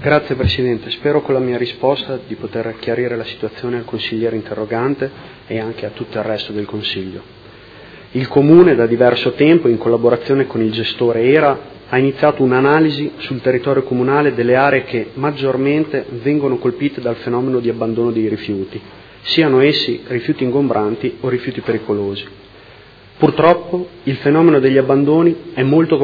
Grazie Presidente, spero con la mia risposta di poter chiarire la situazione al consigliere interrogante e anche a tutto il resto del Consiglio. Il Comune da diverso tempo, in collaborazione con il gestore ERA, ha iniziato un'analisi sul territorio comunale delle aree che maggiormente vengono colpite dal fenomeno di abbandono dei rifiuti, siano essi rifiuti ingombranti o rifiuti pericolosi. Purtroppo il fenomeno degli abbandoni è molto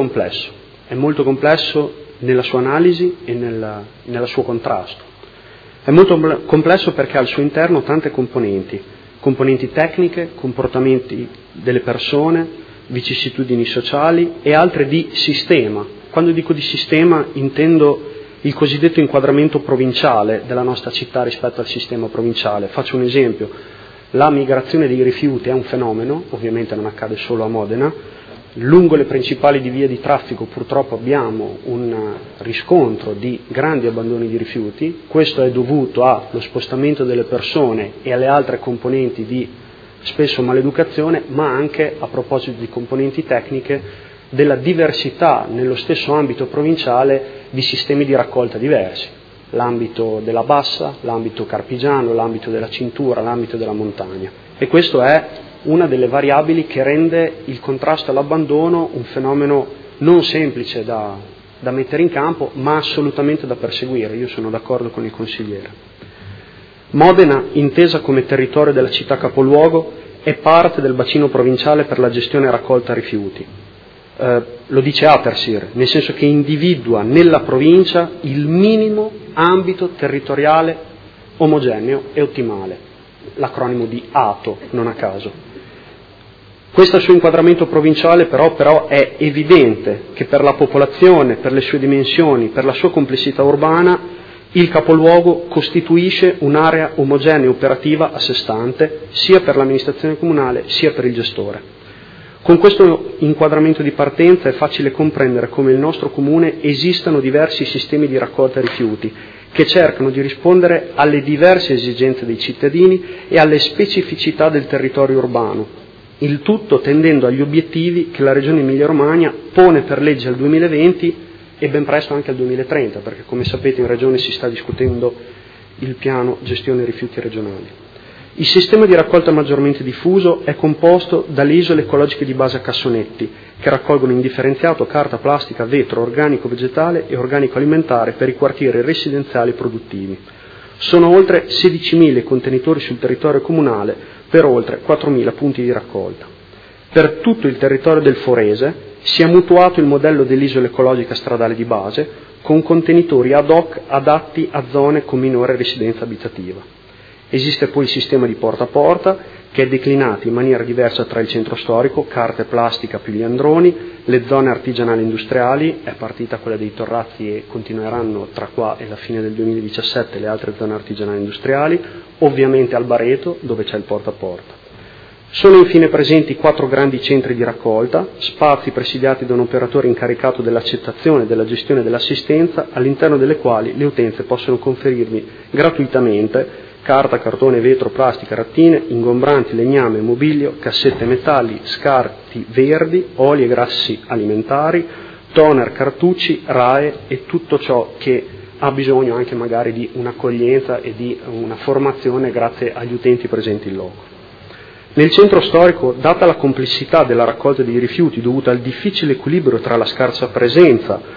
complesso nella sua analisi e nel suo contrasto. È molto complesso perché ha al suo interno tante componenti tecniche, comportamenti delle persone, vicissitudini sociali e altre di sistema. Quando dico di sistema intendo il cosiddetto inquadramento provinciale della nostra città rispetto al sistema provinciale. Faccio un esempio: la migrazione dei rifiuti è un fenomeno, ovviamente non accade solo a Modena. Lungo le principali vie di traffico purtroppo abbiamo un riscontro di grandi abbandoni di rifiuti. Questo è dovuto allo spostamento delle persone e alle altre componenti di spesso maleducazione, ma anche, a proposito di componenti tecniche, della diversità nello stesso ambito provinciale di sistemi di raccolta diversi. L'ambito della bassa, l'ambito carpigiano, l'ambito della cintura, l'ambito della montagna. E questo è una delle variabili che rende il contrasto all'abbandono un fenomeno non semplice da mettere in campo, ma assolutamente da perseguire. Io sono d'accordo con il consigliere. Modena, intesa come territorio della città capoluogo, è parte del bacino provinciale per la gestione e raccolta rifiuti. Lo dice Atersir, nel senso che individua nella provincia il minimo ambito territoriale omogeneo e ottimale, l'acronimo di ATO, non a caso. Questo suo inquadramento provinciale però è evidente che per la popolazione, per le sue dimensioni, per la sua complessità urbana, il capoluogo costituisce un'area omogenea e operativa a sé stante, sia per l'amministrazione comunale sia per il gestore. Con questo inquadramento di partenza è facile comprendere come nel nostro comune esistano diversi sistemi di raccolta rifiuti che cercano di rispondere alle diverse esigenze dei cittadini e alle specificità del territorio urbano, il tutto tendendo agli obiettivi che la Regione Emilia-Romagna pone per legge al 2020 e ben presto anche al 2030, perché come sapete in Regione si sta discutendo il piano gestione rifiuti regionali. Il sistema di raccolta maggiormente diffuso è composto dalle isole ecologiche di base a cassonetti, che raccolgono indifferenziato carta, plastica, vetro, organico vegetale e organico alimentare per i quartieri residenziali e produttivi. Sono oltre 16.000 contenitori sul territorio comunale per oltre 4.000 punti di raccolta. Per tutto il territorio del Forese si è mutuato il modello dell'isola ecologica stradale di base con contenitori ad hoc adatti a zone con minore residenza abitativa. Esiste poi il sistema di porta a porta che è declinato in maniera diversa tra il centro storico, carta e plastica più gli androni, le zone artigianali industriali, è partita quella dei Torrazzi e continueranno tra qua e la fine del 2017 le altre zone artigianali industriali, ovviamente al Bareto dove c'è il porta a porta. Sono infine presenti 4 grandi centri di raccolta, spazi presidiati da un operatore incaricato dell'accettazione, della gestione e dell'assistenza, all'interno delle quali le utenze possono conferirvi gratuitamente carta, cartone, vetro, plastica, rattine, ingombranti, legname, mobilio, cassette metalli, scarti verdi, oli e grassi alimentari, toner, cartucci, RAE e tutto ciò che ha bisogno anche magari di un'accoglienza e di una formazione grazie agli utenti presenti in loco. Nel centro storico, data la complessità della raccolta dei rifiuti dovuta al difficile equilibrio tra la scarsa presenza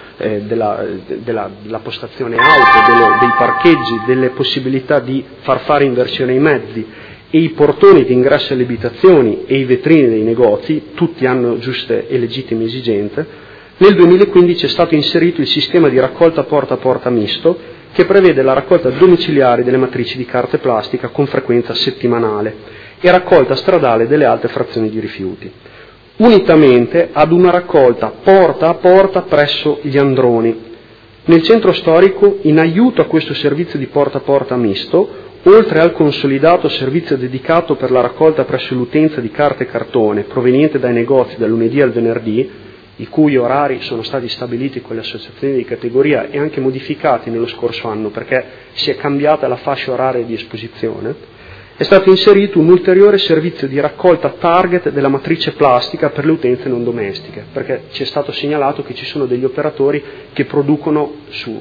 della postazione auto, dei parcheggi, delle possibilità di far fare inversione ai mezzi e i portoni di ingresso alle abitazioni e i vetrini dei negozi, tutti hanno giuste e legittime esigenze, nel 2015 è stato inserito il sistema di raccolta porta a porta misto che prevede la raccolta domiciliare delle matrici di carta e plastica con frequenza settimanale e raccolta stradale delle altre frazioni di rifiuti, unitamente ad una raccolta porta a porta presso gli androni. Nel centro storico, in aiuto a questo servizio di porta a porta misto, oltre al consolidato servizio dedicato per la raccolta presso l'utenza di carta e cartone proveniente dai negozi dal lunedì al venerdì, i cui orari sono stati stabiliti con le associazioni di categoria e anche modificati nello scorso anno perché si è cambiata la fascia oraria di esposizione, è stato inserito un ulteriore servizio di raccolta target della matrice plastica per le utenze non domestiche, perché ci è stato segnalato che ci sono degli operatori che producono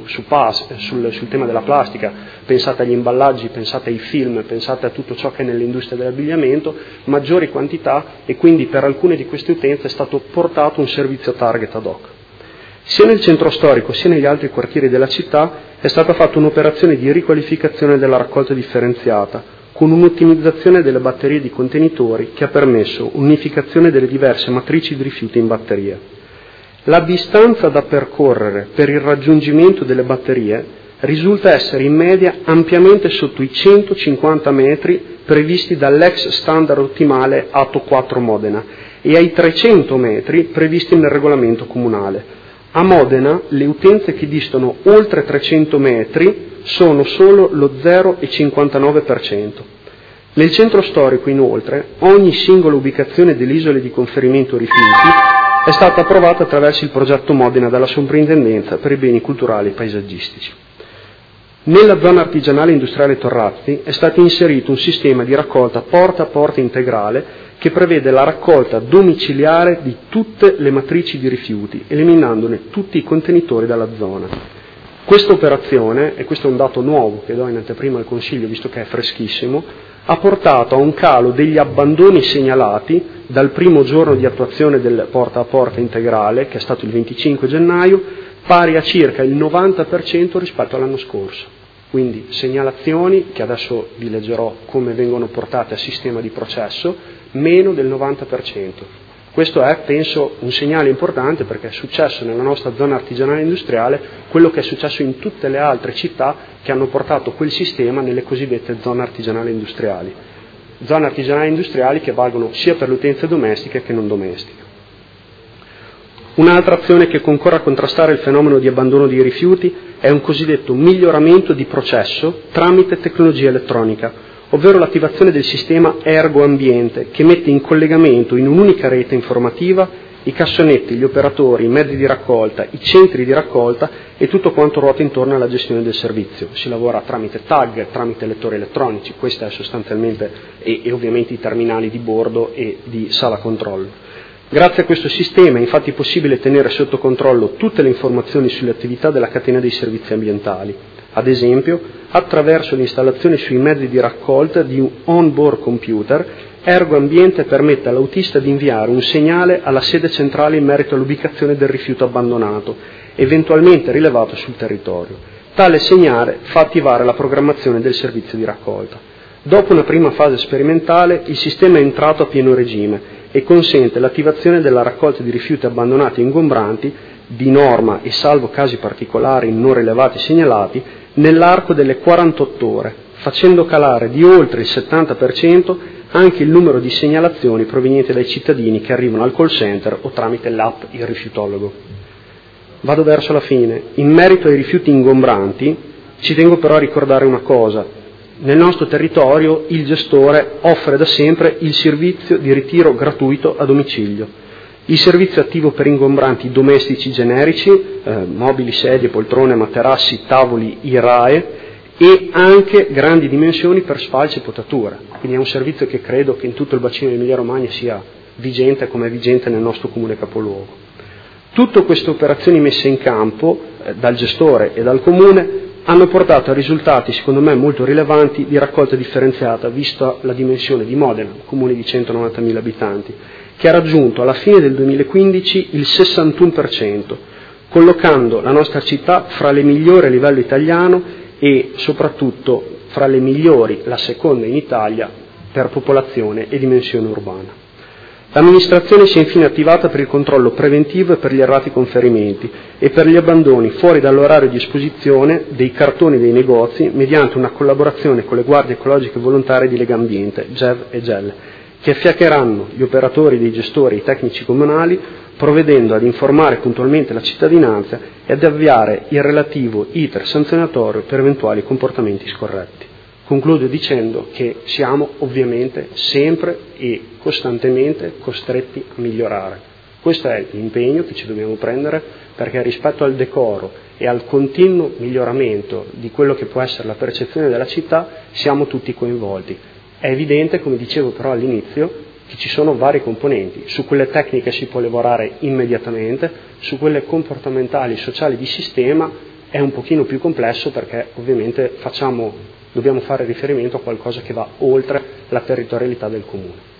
sul tema della plastica, pensate agli imballaggi, pensate ai film, pensate a tutto ciò che è nell'industria dell'abbigliamento, maggiori quantità, e quindi per alcune di queste utenze è stato portato un servizio target ad hoc. Sia nel centro storico sia negli altri quartieri della città è stata fatta un'operazione di riqualificazione della raccolta differenziata, con un'ottimizzazione delle batterie di contenitori che ha permesso un'unificazione delle diverse matrici di rifiuti in batteria. La distanza da percorrere per il raggiungimento delle batterie risulta essere in media ampiamente sotto i 150 metri previsti dall'ex standard ottimale Atto 4 Modena e ai 300 metri previsti nel regolamento comunale. A Modena le utenze che distano oltre 300 metri sono solo lo 0,59%. Nel centro storico, inoltre, ogni singola ubicazione delle isole di conferimento rifiuti è stata approvata attraverso il progetto Modena dalla Soprintendenza per i beni culturali e paesaggistici. Nella zona artigianale industriale Torrazzi è stato inserito un sistema di raccolta porta a porta integrale che prevede la raccolta domiciliare di tutte le matrici di rifiuti, eliminandone tutti i contenitori dalla zona. Questa operazione, e questo è un dato nuovo che do in anteprima al Consiglio visto che è freschissimo, ha portato a un calo degli abbandoni segnalati dal primo giorno di attuazione del porta a porta integrale, che è stato il 25 gennaio, pari a circa il 90% rispetto all'anno scorso. Quindi segnalazioni, che adesso vi leggerò come vengono portate a sistema di processo, meno del 90%. Questo è, penso, un segnale importante perché è successo nella nostra zona artigianale industriale quello che è successo in tutte le altre città che hanno portato quel sistema nelle cosiddette zone artigianali industriali. Zone artigianali industriali che valgono sia per le utenze domestiche che non domestiche. Un'altra azione che concorre a contrastare il fenomeno di abbandono dei rifiuti è un cosiddetto miglioramento di processo tramite tecnologia elettronica, ovvero l'attivazione del sistema Ergo Ambiente, che mette in collegamento in un'unica rete informativa i cassonetti, gli operatori, i mezzi di raccolta, i centri di raccolta e tutto quanto ruota intorno alla gestione del servizio. Si lavora tramite tag, tramite lettori elettronici, questa è sostanzialmente, e ovviamente i terminali di bordo e di sala controllo. Grazie a questo sistema è infatti possibile tenere sotto controllo tutte le informazioni sulle attività della catena dei servizi ambientali, ad esempio attraverso l'installazione sui mezzi di raccolta di un on-board computer. Ergo Ambiente permette all'autista di inviare un segnale alla sede centrale in merito all'ubicazione del rifiuto abbandonato, eventualmente rilevato sul territorio. Tale segnale fa attivare la programmazione del servizio di raccolta. Dopo una prima fase sperimentale, il sistema è entrato a pieno regime e consente l'attivazione della raccolta di rifiuti abbandonati e ingombranti, di norma e salvo casi particolari non rilevati segnalati, nell'arco delle 48 ore, facendo calare di oltre il 70% anche il numero di segnalazioni provenienti dai cittadini che arrivano al call center o tramite l'app Il Rifiutologo. Vado verso la fine. In merito ai rifiuti ingombranti, ci tengo però a ricordare una cosa. Nel nostro territorio il gestore offre da sempre il servizio di ritiro gratuito a domicilio. Il servizio attivo per ingombranti domestici generici, mobili, sedie, poltrone, materassi, tavoli, IRAE, e anche grandi dimensioni per sfalci e potatura. Quindi è un servizio che credo che in tutto il bacino di Emilia Romagna sia vigente come è vigente nel nostro comune capoluogo. Tutte queste operazioni messe in campo dal gestore e dal comune hanno portato a risultati secondo me molto rilevanti di raccolta differenziata, vista la dimensione di Modena, un comune di 190.000 abitanti, che ha raggiunto alla fine del 2015 il 61%, collocando la nostra città fra le migliori a livello italiano e soprattutto fra le migliori, la seconda in Italia, per popolazione e dimensione urbana. L'amministrazione si è infine attivata per il controllo preventivo e per gli errati conferimenti e per gli abbandoni fuori dall'orario di esposizione dei cartoni dei negozi mediante una collaborazione con le guardie ecologiche volontarie di Legambiente, GEV e GEL, che affiancheranno gli operatori dei gestori e i tecnici comunali, provvedendo ad informare puntualmente la cittadinanza e ad avviare il relativo iter sanzionatorio per eventuali comportamenti scorretti. Concludo dicendo che siamo ovviamente sempre e costantemente costretti a migliorare. Questo è l'impegno che ci dobbiamo prendere, perché rispetto al decoro e al continuo miglioramento di quello che può essere la percezione della città siamo tutti coinvolti. È evidente, come dicevo però all'inizio, che ci sono vari componenti. Su quelle tecniche si può lavorare immediatamente, su quelle comportamentali, sociali di sistema è un pochino più complesso, perché ovviamente dobbiamo fare riferimento a qualcosa che va oltre la territorialità del comune.